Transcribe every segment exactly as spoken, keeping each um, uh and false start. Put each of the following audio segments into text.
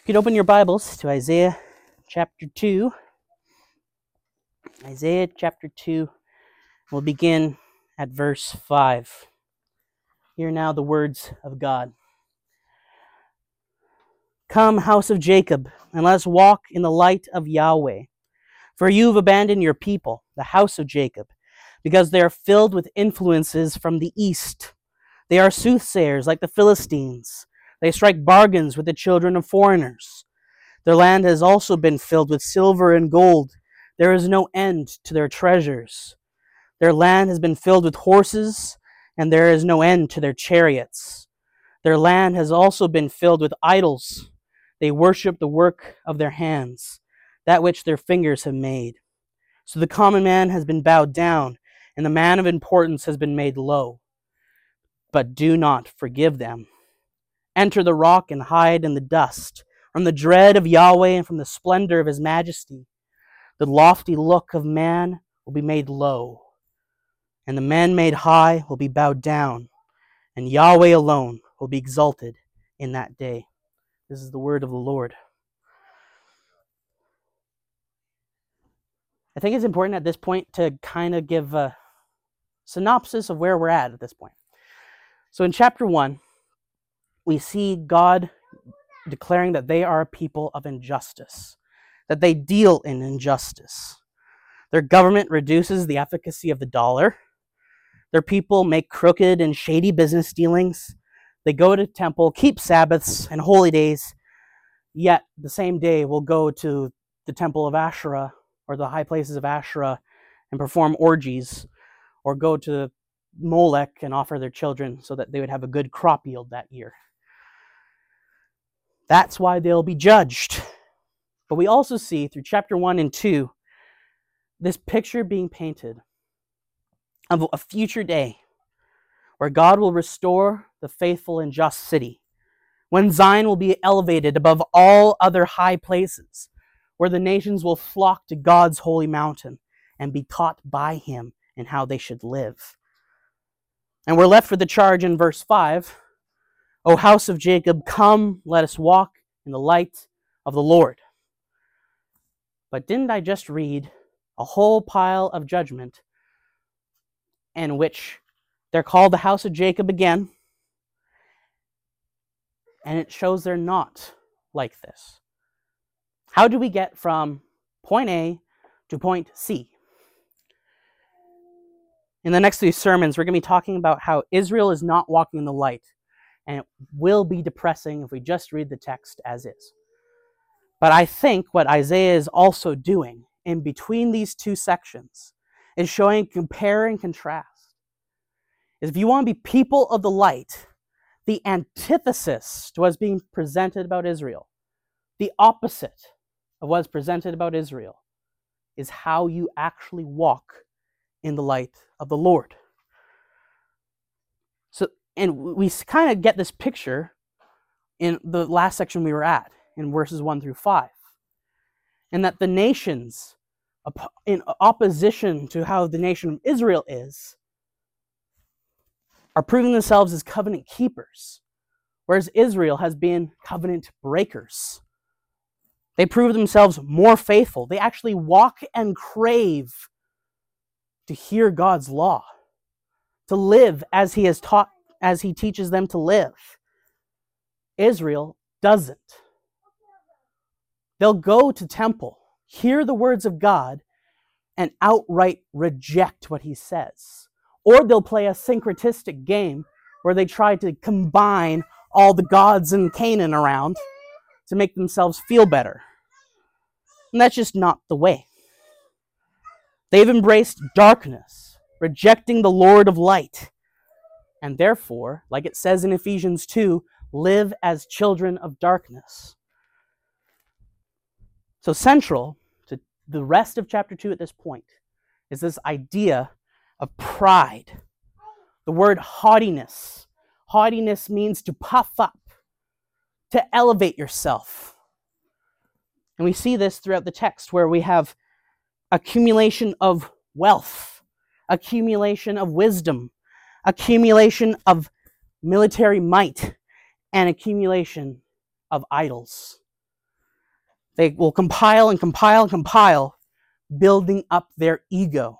You can open your Bibles to Isaiah chapter two. Isaiah chapter two. We'll begin at verse five. Hear now the words of God. Come, house of Jacob, and let us walk in the light of Yahweh. For you have abandoned your people, the house of Jacob, because they are filled with influences from the east. They are soothsayers like the Philistines. They strike bargains with the children of foreigners. Their land has also been filled with silver and gold. There is no end to their treasures. Their land has been filled with horses, and there is no end to their chariots. Their land has also been filled with idols. They worship the work of their hands, that which their fingers have made. So the common man has been bowed down, and the man of importance has been made low. But do not forgive them. Enter the rock and hide in the dust, from the dread of Yahweh and from the splendor of his majesty. The lofty look of man will be made low, and the man made high will be bowed down, and Yahweh alone will be exalted in that day. This is the word of the Lord. I think it's important at this point to kind of give a synopsis of where we're at at this point. So in chapter one, we see God declaring that they are a people of injustice, that they deal in injustice. Their government reduces the efficacy of the dollar. Their people make crooked and shady business dealings. They go to temple, keep Sabbaths and holy days, yet the same day will go to the temple of Asherah or the high places of Asherah and perform orgies, or go to Molech and offer their children so that they would have a good crop yield that year. That's why they'll be judged. But we also see through chapter one and two this picture being painted of a future day where God will restore the faithful and just city, when Zion will be elevated above all other high places, where the nations will flock to God's holy mountain and be taught by him in how they should live. And we're left with the charge in verse five, O house of Jacob, come, let us walk in the light of the Lord. But didn't I just read a whole pile of judgment in which they're called the house of Jacob again? And it shows they're not like this. How do we get from point A to point C? In the next three sermons, we're going to be talking about how Israel is not walking in the light, and it will be depressing if we just read the text as is. But I think what Isaiah is also doing in between these two sections is showing compare and contrast. Is if you want to be people of the light, the antithesis to what's being presented about Israel, the opposite of what's presented about Israel, is how you actually walk in the light of the Lord. So, and we kind of get this picture in the last section we were at, in verses one through five. And that the nations, in opposition to how the nation of Israel is, are proving themselves as covenant keepers, whereas Israel has been covenant breakers. They prove themselves more faithful. They actually walk and crave to hear God's law, to live as he has taught, as he teaches them to live. Israel doesn't. They'll go to temple, hear the words of God, and outright reject what he says. Or they'll play a syncretistic game where they try to combine all the gods in Canaan around to make themselves feel better. And that's just not the way. They've embraced darkness, rejecting the Lord of light, and therefore, like it says in Ephesians two, live as children of darkness. So central to the rest of chapter two at this point is this idea of pride. The word haughtiness. Haughtiness means to puff up, to elevate yourself. And we see this throughout the text where we have accumulation of wealth, accumulation of wisdom, accumulation of military might, and accumulation of idols. They will compile and compile and compile, building up their ego.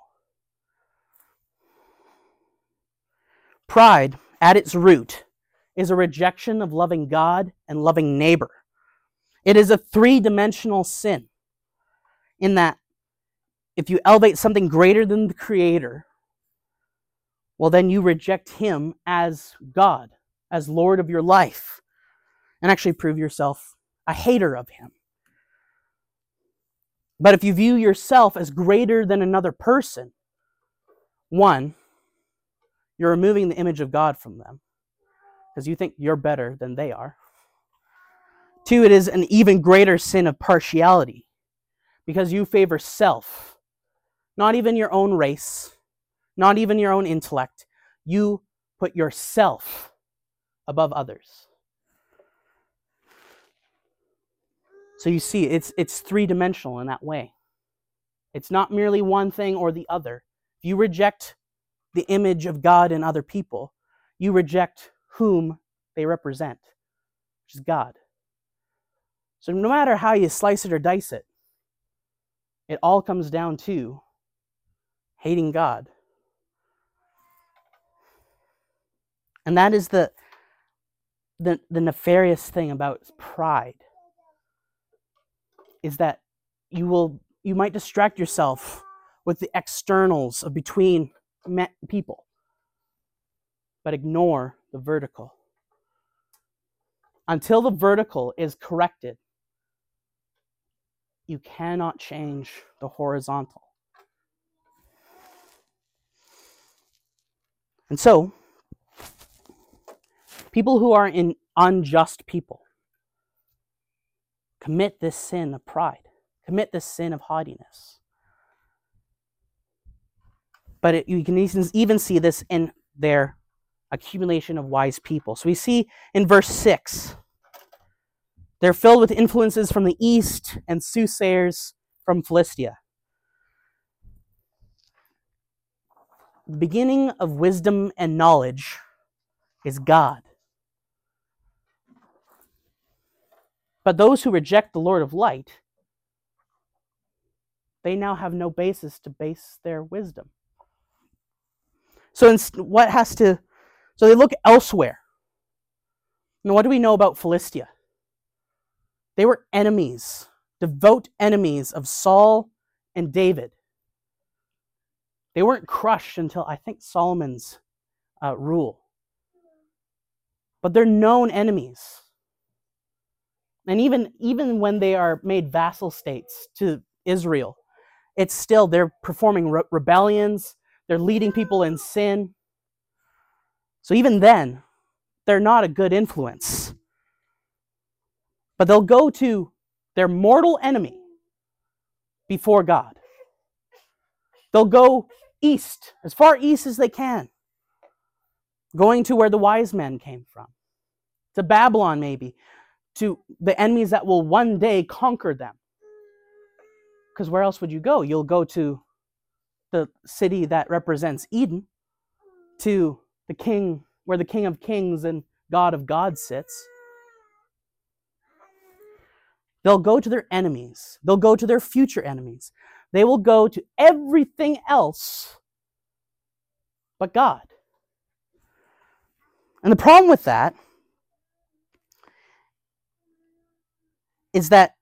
Pride, at its root, is a rejection of loving God and loving neighbor. It is a three-dimensional sin in that if you elevate something greater than the Creator, well, then you reject Him as God, as Lord of your life, and actually prove yourself a hater of Him. But if you view yourself as greater than another person, one, you're removing the image of God from them because you think you're better than they are. Two, it is an even greater sin of partiality because you favor self, not even your own race, not even your own intellect. You put yourself above others. So you see, it's it's three-dimensional in that way. It's not merely one thing or the other. If you reject the image of God in other people, you reject whom they represent, which is God. So no matter how you slice it or dice it, it all comes down to hating God. And that is the, the, the nefarious thing about pride, is that you will you might distract yourself with the externals of between people, but ignore the vertical. Until the vertical is corrected, you cannot change the horizontal. And so, people who are in unjust people commit this sin of pride, commit this sin of haughtiness. But it, you can even see this in their accumulation of wise people. So we see in verse six, they're filled with influences from the east and soothsayers from Philistia. The beginning of wisdom and knowledge is God. But those who reject the Lord of light, they now have no basis to base their wisdom. So in, what has to, so they look elsewhere. Now what do we know about Philistia? They were enemies, devout enemies of Saul and David. They weren't crushed until, I think, Solomon's uh, rule. But they're known enemies. And even, even when they are made vassal states to Israel, it's still, they're performing re- rebellions, they're leading people in sin. So even then, they're not a good influence. But they'll go to their mortal enemy before God. They'll go east, as far east as they can, going to where the wise men came from, to Babylon maybe, to the enemies that will one day conquer them. Because where else would you go? You'll go to the city that represents Eden, to the king, where the King of Kings and God of gods sits. They'll go to their enemies. They'll go to their future enemies. They will go to everything else but God. And the problem with that is that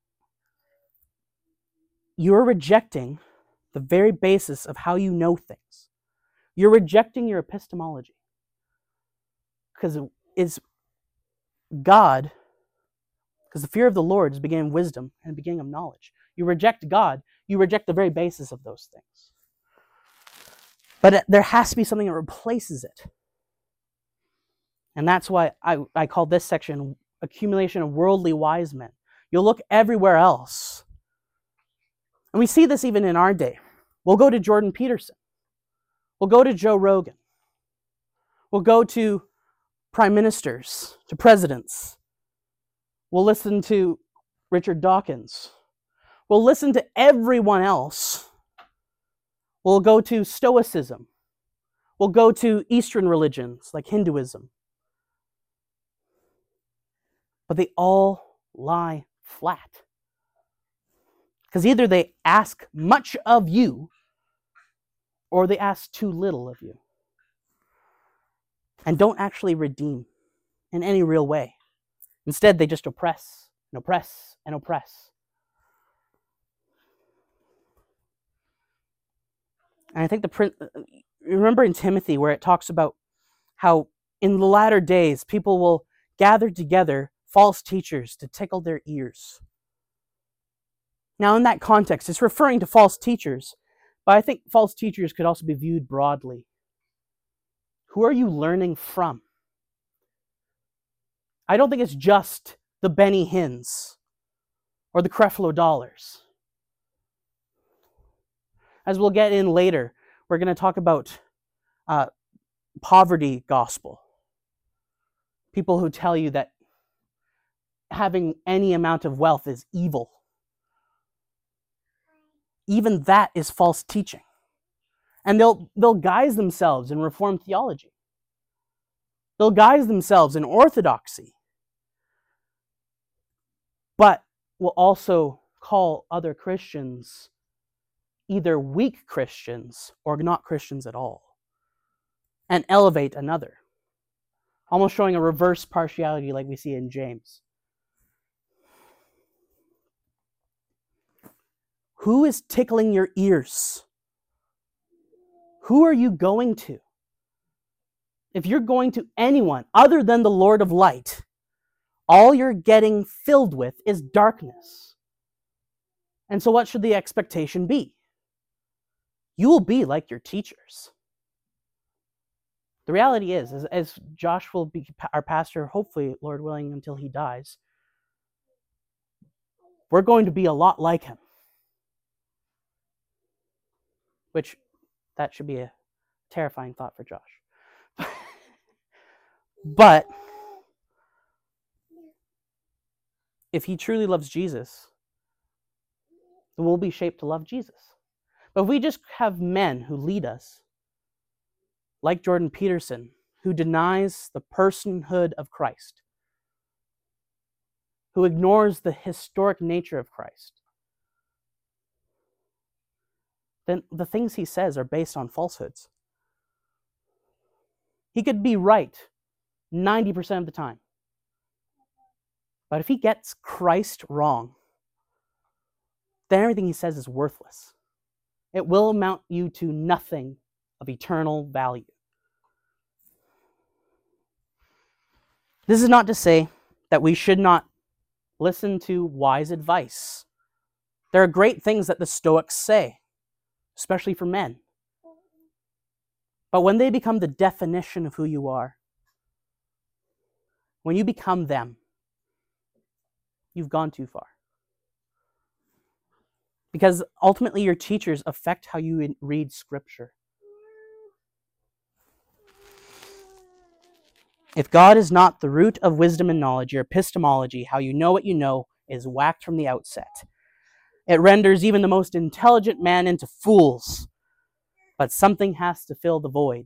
you're rejecting the very basis of how you know things. You're rejecting your epistemology. Because it is God, because the fear of the Lord is the beginning of wisdom and the beginning of knowledge. You reject God, you reject the very basis of those things. But there has to be something that replaces it. And that's why I, I call this section accumulation of worldly wise men. You'll look everywhere else. And we see this even in our day. We'll go to Jordan Peterson. We'll go to Joe Rogan. We'll go to prime ministers, to presidents. We'll listen to Richard Dawkins. We'll listen to everyone else. We'll go to Stoicism. We'll go to Eastern religions like Hinduism. But they all lie flat. Because either they ask much of you, or they ask too little of you. And don't actually redeem in any real way. Instead, they just oppress and oppress and oppress. And I think the remember in Timothy where it talks about how in the latter days people will gather together false teachers to tickle their ears. Now, in that context, it's referring to false teachers, but I think false teachers could also be viewed broadly. Who are you learning from? I don't think it's just the Benny Hinns or the Creflo Dollars. As we'll get in later, we're going to talk about uh, poverty gospel. People who tell you that having any amount of wealth is evil. Even that is false teaching. And they'll, they'll guise themselves in Reformed theology. They'll guise themselves in orthodoxy. But will also call other Christians either weak Christians or not Christians at all. And elevate another. Almost showing a reverse partiality like we see in James. Who is tickling your ears? Who are you going to? If you're going to anyone other than the Lord of light, all you're getting filled with is darkness. And so what should the expectation be? You will be like your teachers. The reality is, as, as Josh will be our pastor, hopefully, Lord willing, until he dies, we're going to be a lot like him. Which, that should be a terrifying thought for Josh. But, if he truly loves Jesus, then we'll be shaped to love Jesus. But if we just have men who lead us, like Jordan Peterson, who denies the personhood of Christ, who ignores the historic nature of Christ, then the things he says are based on falsehoods. He could be right ninety percent of the time. But if he gets Christ wrong, then everything he says is worthless. It will amount you to nothing of eternal value. This is not to say that we should not listen to wise advice. There are great things that the Stoics say, especially for men. But when they become the definition of who you are, when you become them, you've gone too far. Because ultimately your teachers affect how you read Scripture. If God is not the root of wisdom and knowledge, your epistemology, how you know what you know, is whacked from the outset. It renders even the most intelligent man into fools. But something has to fill the void.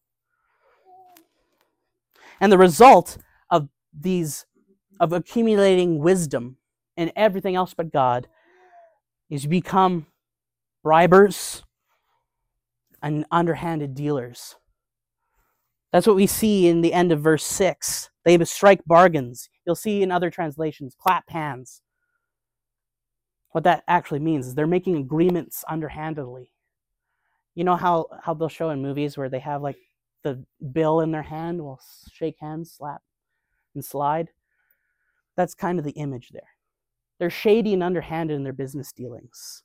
And the result of these, of accumulating wisdom and everything else but God, is you become bribers and underhanded dealers. That's what we see in the end of verse six. They strike bargains. You'll see in other translations, clap hands. What that actually means is they're making agreements underhandedly. You know how, how they'll show in movies where they have like the bill in their hand, will shake hands, slap, and slide? That's kind of the image there. They're shady and underhanded in their business dealings.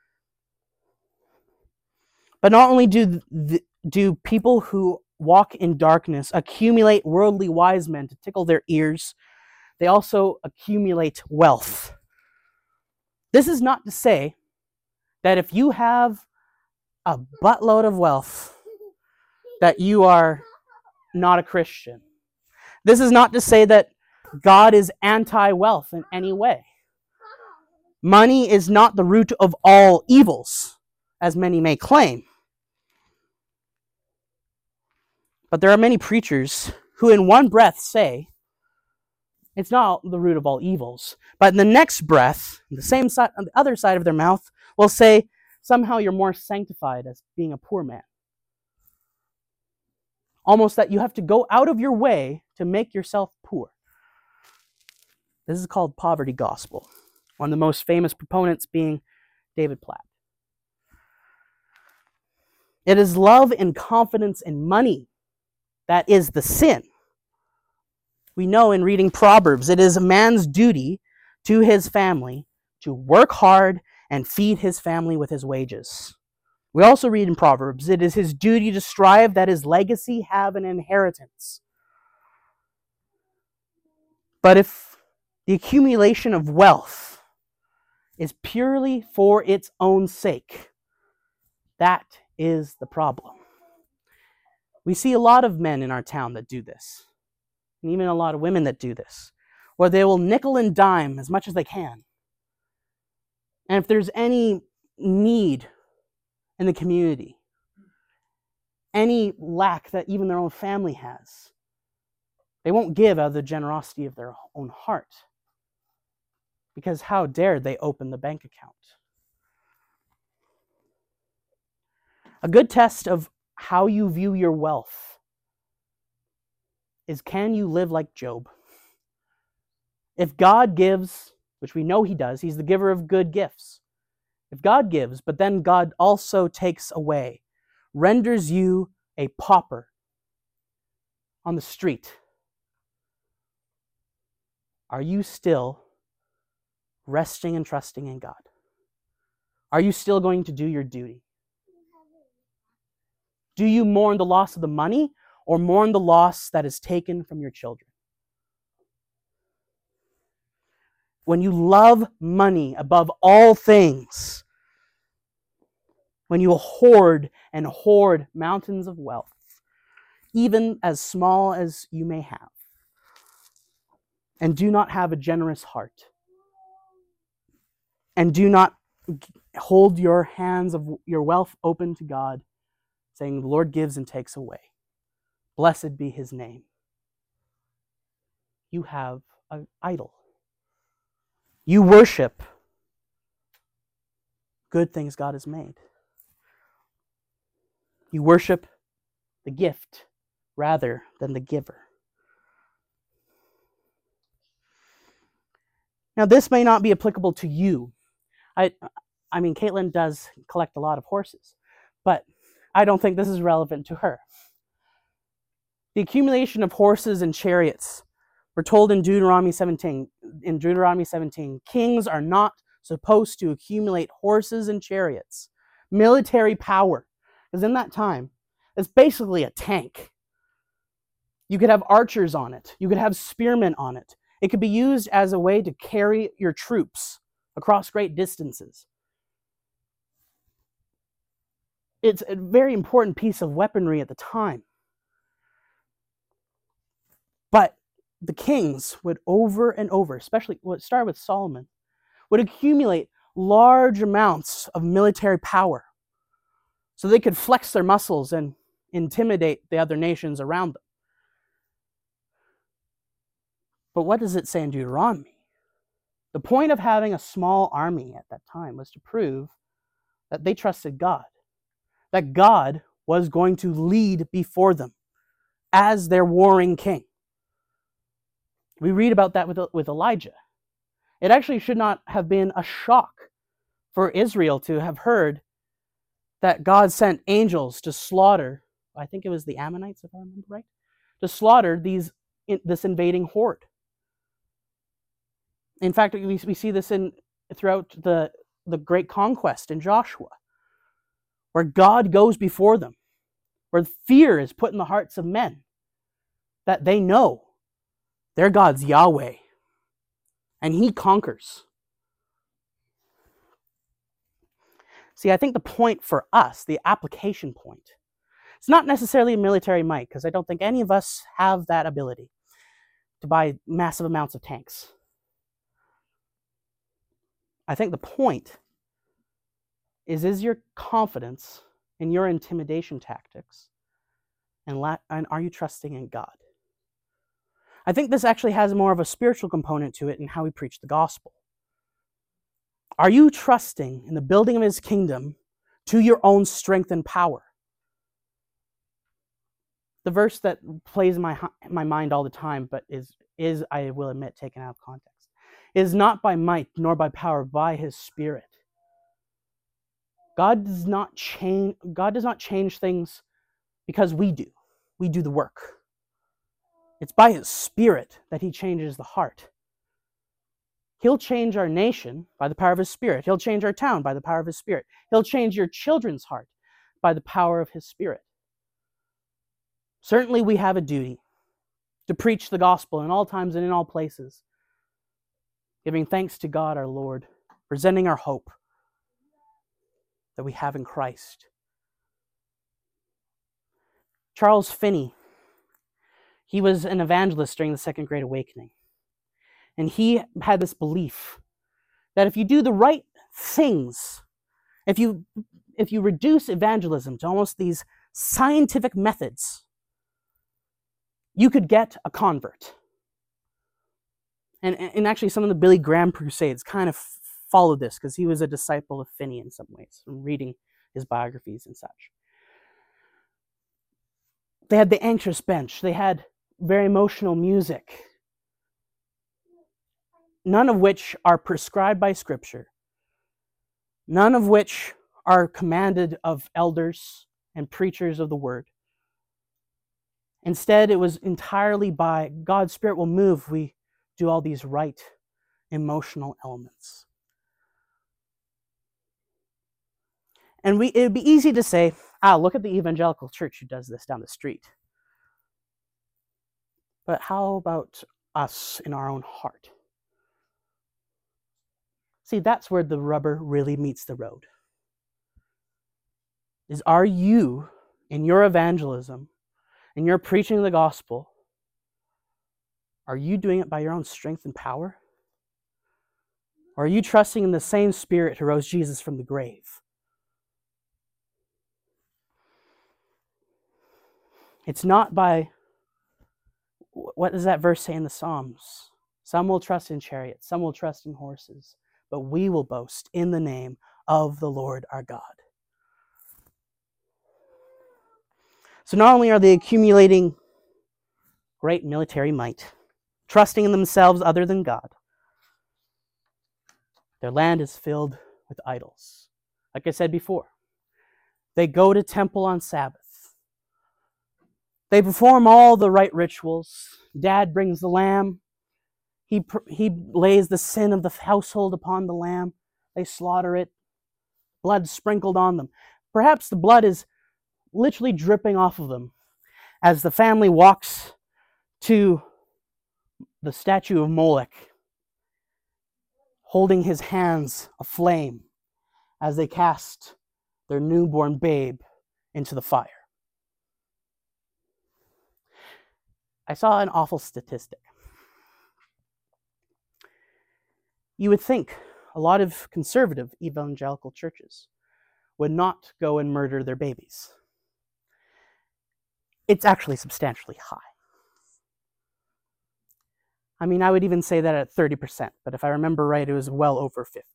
But not only do, the, do people who walk in darkness accumulate worldly wise men to tickle their ears, they also accumulate wealth. This is not to say that if you have a buttload of wealth, that you are not a Christian. This is not to say that God is anti-wealth in any way. Money is not the root of all evils, as many may claim. But there are many preachers who in one breath say It's not the root of all evils. But in the next breath, the same side, on the other side of their mouth, will say, somehow you're more sanctified as being a poor man. Almost that you have to go out of your way to make yourself poor. This is called poverty gospel. One of the most famous proponents being David Platt. It is love and confidence in money that is the sin. We know in reading Proverbs, it is a man's duty to his family to work hard and feed his family with his wages. We also read in Proverbs, it is his duty to strive that his legacy have an inheritance. But if the accumulation of wealth is purely for its own sake, that is the problem. We see a lot of men in our town that do this, and even a lot of women that do this, where they will nickel and dime as much as they can. And if there's any need in the community, any lack that even their own family has, they won't give out of the generosity of their own heart. Because how dare they open the bank account? A good test of how you view your wealth is, can you live like Job? If God gives, which we know he does, he's the giver of good gifts. If God gives, but then God also takes away, renders you a pauper on the street, are you still resting and trusting in God? Are you still going to do your duty? Do you mourn the loss of the money or mourn the loss that is taken from your children? When you love money above all things, when you hoard and hoard mountains of wealth, even as small as you may have, and do not have a generous heart, and do not hold your hands of your wealth open to God, saying, the Lord gives and takes away. Blessed be his name. You have an idol. You worship good things God has made. You worship the gift rather than the giver. Now, this may not be applicable to you. I, I mean, Caitlin does collect a lot of horses, but I don't think this is relevant to her. The accumulation of horses and chariots, we're told in Deuteronomy seventeen, in Deuteronomy seventeen, kings are not supposed to accumulate horses and chariots, military power. Because in that time, it's basically a tank. You could have archers on it. You could have spearmen on it. It could be used as a way to carry your troops across great distances. It's a very important piece of weaponry at the time. But the kings would over and over, especially what started with Solomon, would accumulate large amounts of military power so they could flex their muscles and intimidate the other nations around them. But what does it say in Deuteronomy? The point of having a small army at that time was to prove that they trusted God, that God was going to lead before them as their warring king. We read about that with, with Elijah. It actually should not have been a shock for Israel to have heard that God sent angels to slaughter, I think it was the Ammonites, if I remember right, to slaughter these this invading horde. In fact, we, we see this in throughout the, the great conquest in Joshua, where God goes before them, where fear is put in the hearts of men, that they know their God's Yahweh, and he conquers. See, I think the point for us, the application point, it's not necessarily military might, because I don't think any of us have that ability to buy massive amounts of tanks. I think the point is, is your confidence in your intimidation tactics, and, la- and are you trusting in God? I think this actually has more of a spiritual component to it in how we preach the gospel. Are you trusting in the building of his kingdom to your own strength and power? The verse that plays in my, my mind all the time, but is, is, I will admit, taken out of context, is not by might nor by power, by his Spirit. God does not change, God does not change things because we do. We do the work. It's by his Spirit that he changes the heart. He'll change our nation by the power of his Spirit. He'll change our town by the power of his Spirit. He'll change your children's heart by the power of his Spirit. Certainly we have a duty to preach the gospel in all times and in all places, giving thanks to God our Lord, presenting our hope that we have in Christ. Charles Finney, he was an evangelist during the Second Great Awakening. And he had this belief that if you do the right things, if you, if you reduce evangelism to almost these scientific methods, you could get a convert. And, and actually some of the Billy Graham crusades kind of followed this because he was a disciple of Finney in some ways, from reading his biographies and such. They had the anxious bench. They had very emotional music, none of which are prescribed by Scripture, none of which are commanded of elders and preachers of the word. Instead, it was entirely by God's Spirit will move, we do all these right emotional elements. And we, it would be easy to say, ah, look at the evangelical church who does this down the street. But how about us in our own heart? See, that's where the rubber really meets the road. Is are you, in your evangelism, in your preaching of the gospel, are you doing it by your own strength and power? Or are you trusting in the same Spirit who rose Jesus from the grave? It's not by, what does that verse say in the Psalms? Some will trust in chariots, some will trust in horses, but we will boast in the name of the Lord our God. So not only are they accumulating great military might, trusting in themselves other than God, their land is filled with idols. Like I said before, they go to temple on Sabbath. They perform all the right rituals. Dad brings the lamb. He, he lays the sin of the household upon the lamb. They slaughter it. Blood sprinkled on them. Perhaps the blood is literally dripping off of them as the family walks to the statue of Molech, holding his hands aflame as they cast their newborn babe into the fire. I saw an awful statistic. You would think a lot of conservative evangelical churches would not go and murder their babies. It's actually substantially high. I mean, I would even say that at thirty percent, but if I remember right, it was well over fifty.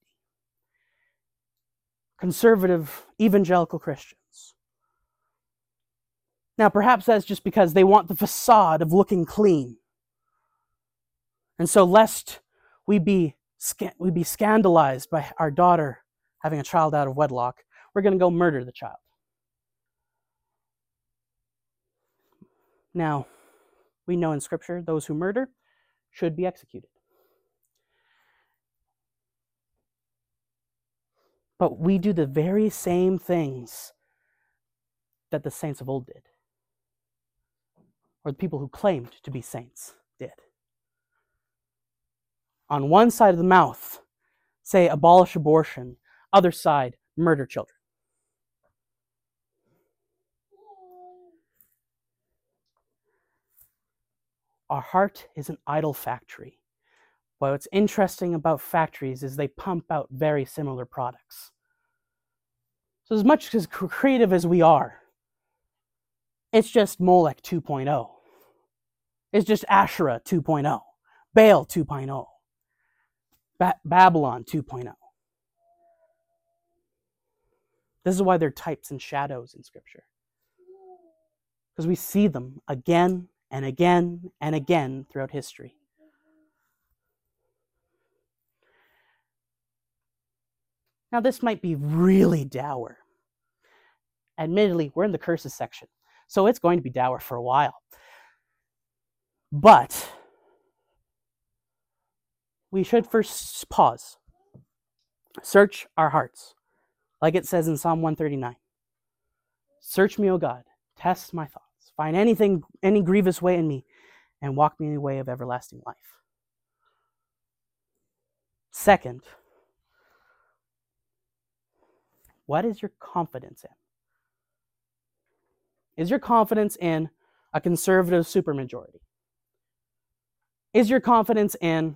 Conservative evangelical Christians. Now, perhaps that's just because they want the facade of looking clean. And so, lest we be, we be scandalized by our daughter having a child out of wedlock, we're going to go murder the child. Now, we know in Scripture, those who murder should be executed. But we do the very same things that the saints of old did, or the people who claimed to be saints did. On one side of the mouth, say abolish abortion, other side, murder children. Our heart is an idol factory. But what's interesting about factories is they pump out very similar products. So as much as creative as we are, it's just Molech two point oh. is just Asherah two point oh, Baal two point oh, ba- Babylon two point oh. This is why they're types and shadows in Scripture. Because we see them again and again and again throughout history. Now, this might be really dour. Admittedly, we're in the curses section, so it's going to be dour for a while. But we should first pause. Search our hearts. Like it says in Psalm one thirty-nine. Search me, O God. Test my thoughts. Find anything, any grievous way in me, and walk me in the way of everlasting life. Second, what is your confidence in? Is your confidence in a conservative supermajority? Is your confidence in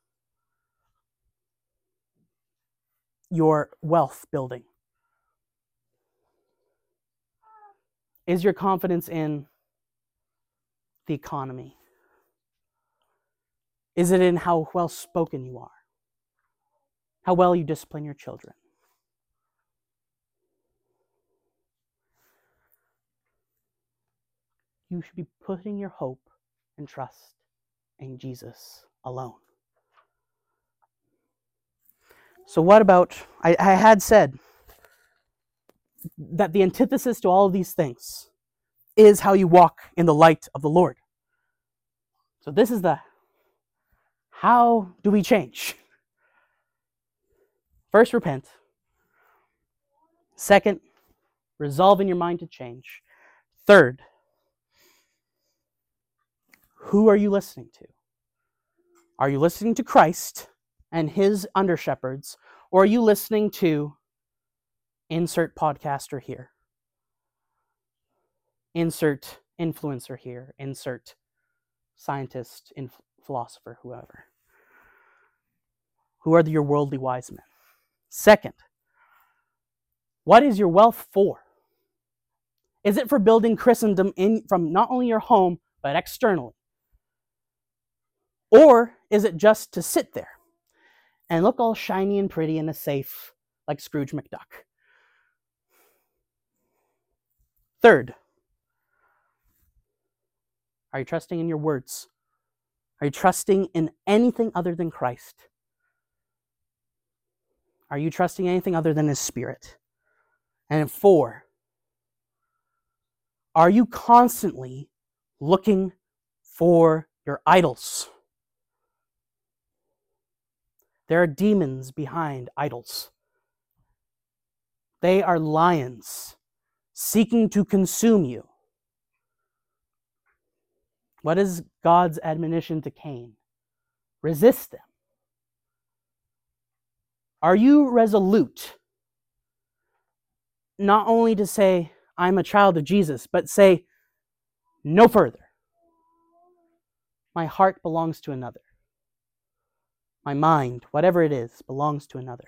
your wealth building? Is your confidence in the economy? Is it in how well spoken you are? How well you discipline your children? You should be putting your hope and trust in Jesus alone. So what about, I, I had said that the antithesis to all of these things is how you walk in the light of the Lord. So this is the, how do we change? First, repent. Second, resolve in your mind to change. Third, who are you listening to? Are you listening to Christ and his under-shepherds, or are you listening to insert podcaster here, insert influencer here, insert scientist, inf- philosopher, whoever? Who are your worldly wise men? Second, what is your wealth for? Is it for building Christendom in from not only your home, but externally? Or is it just to sit there and look all shiny and pretty in a safe like Scrooge McDuck? Third, are you trusting in your words? Are you trusting in anything other than Christ? Are you trusting anything other than his Spirit? And four, are you constantly looking for your idols? There are demons behind idols. They are lions seeking to consume you. What is God's admonition to Cain? Resist them. Are you resolute not only to say, I'm a child of Jesus, but say, no further. My heart belongs to another. My mind, whatever it is, belongs to another.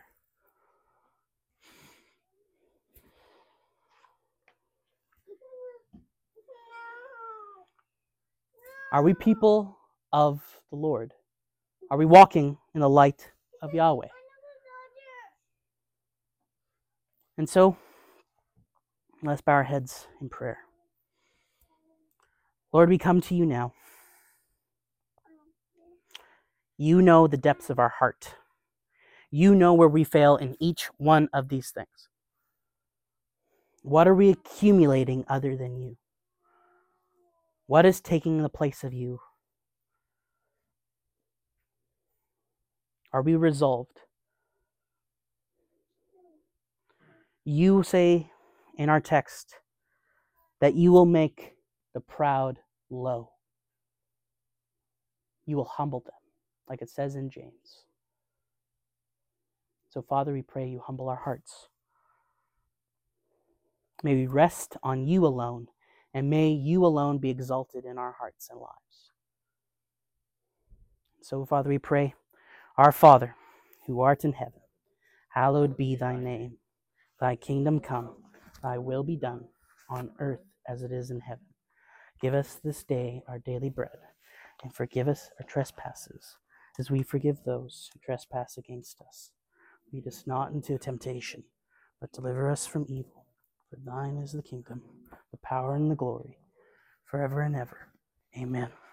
Are we people of the Lord? Are we walking in the light of Yahweh? And so, let's bow our heads in prayer. Lord, we come to you now. You know the depths of our heart. You know where we fail in each one of these things. What are we accumulating other than you? What is taking the place of you? Are we resolved? You say in our text that you will make the proud low. You will humble them, like it says in James. So, Father, we pray you humble our hearts. May we rest on you alone, and may you alone be exalted in our hearts and lives. So, Father, we pray, our Father, who art in heaven, hallowed be thy name. Thy kingdom come, thy will be done, on earth as it is in heaven. Give us this day our daily bread, and forgive us our trespasses, as we forgive those who trespass against us. Lead us not into temptation, but deliver us from evil. For thine is the kingdom, the power, and the glory, forever and ever. Amen.